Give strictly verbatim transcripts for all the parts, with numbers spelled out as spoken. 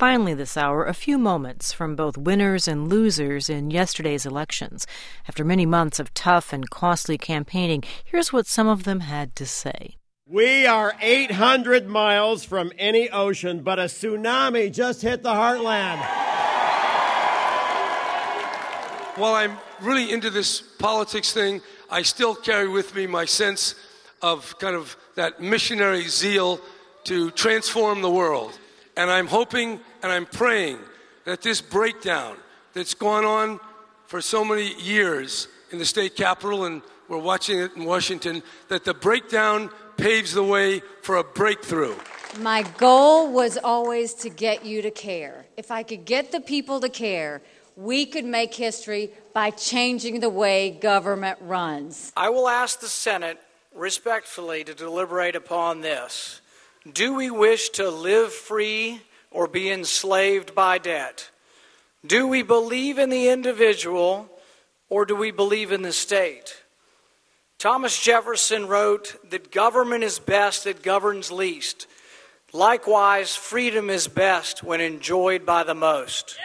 finally this hour, a few moments from both winners and losers in yesterday's elections. After many months of tough and costly campaigning, here's what some of them had to say. We are eight hundred miles from any ocean, but a tsunami just hit the heartland. While I'm really into this politics thing, I still carry with me my sense of kind of that missionary zeal to transform the world. And I'm hoping and I'm praying that this breakdown that's gone on for so many years in the state capitol, and we're watching it in Washington, that the breakdown paves the way for a breakthrough. My goal was always to get you to care. If I could get the people to care, we could make history by changing the way government runs. I will ask the Senate respectfully to deliberate upon this. Do we wish to live free or be enslaved by debt? Do we believe in the individual or do we believe in the state? Thomas Jefferson wrote that government is best that governs least. Likewise, freedom is best when enjoyed by the most.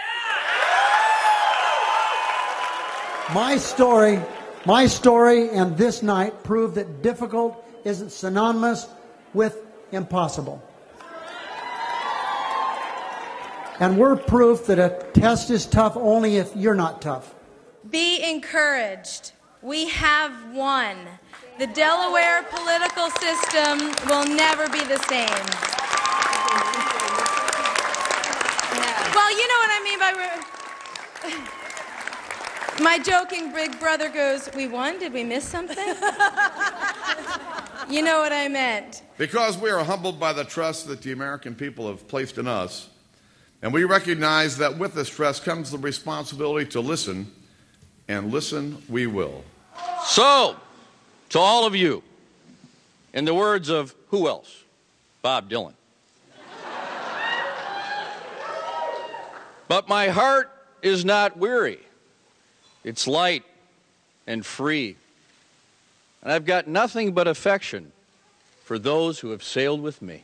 My story, my story and this night prove that difficult isn't synonymous with impossible. And we're proof that a test is tough only if you're not tough. Be encouraged. We have won. The Delaware political system will never be the same. Well, you know what I mean by... My joking big brother goes, we won? Did we miss something? You know what I meant. Because we are humbled by the trust that the American people have placed in us, and we recognize that with this trust comes the responsibility to listen, and listen we will. So, to all of you, in the words of who else? Bob Dylan. But my heart is not weary. It's light and free. And I've got nothing but affection for those who have sailed with me.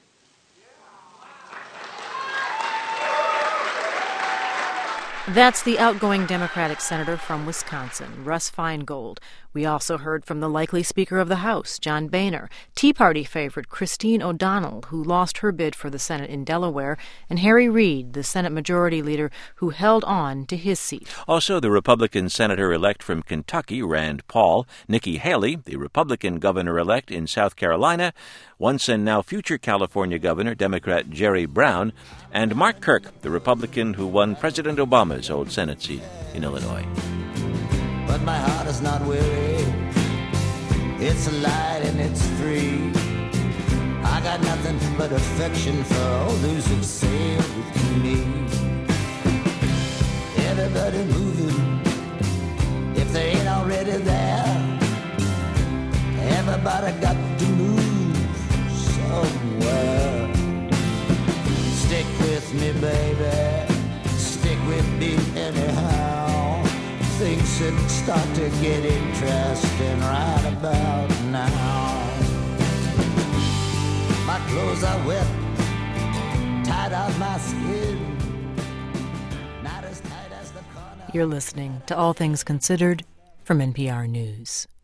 That's the outgoing Democratic senator from Wisconsin, Russ Feingold. We also heard from the likely Speaker of the House, John Boehner, Tea Party favorite Christine O'Donnell, who lost her bid for the Senate in Delaware, and Harry Reid, the Senate Majority Leader, who held on to his seat. Also, the Republican Senator-elect from Kentucky, Rand Paul, Nikki Haley, the Republican Governor-elect in South Carolina, once and now future California Governor, Democrat Jerry Brown, and Mark Kirk, the Republican who won President Obama's old Senate seat in Illinois. But my heart is not weary. It's light and it's free. I got nothing but affection for all those who've sailed with me. Everybody moving, if they ain't already there. Everybody got to move somewhere. Stick with me, baby. Stick with me anyhow. Things should start to get interesting right about now. My clothes are wet, tied on my skin. Not as tight as the corner. You're listening to All Things Considered from N P R News.